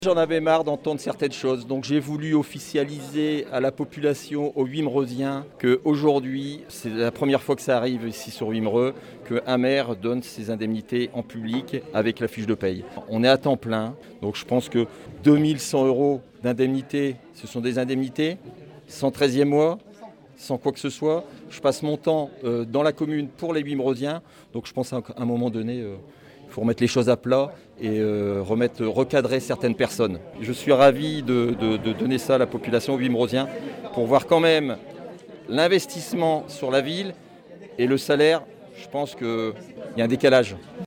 J'en avais marre d'entendre certaines choses, donc j'ai voulu officialiser à la population, aux Wimereusiens, qu'aujourd'hui, c'est la première fois que ça arrive ici sur Wimereux, qu'un maire donne ses indemnités en public avec la fiche de paye. On est à temps plein, donc je pense que 2100 € d'indemnité, ce sont des indemnités, sans 13e mois, sans quoi que ce soit. Je passe mon temps dans la commune pour les Wimereusiens, donc je pense qu'à un moment donné, il faut remettre les choses à plat et recadrer certaines personnes. Je suis ravi de donner ça à la population wimereusienne pour voir quand même l'investissement sur la ville et le salaire. Je pense qu'il y a un décalage.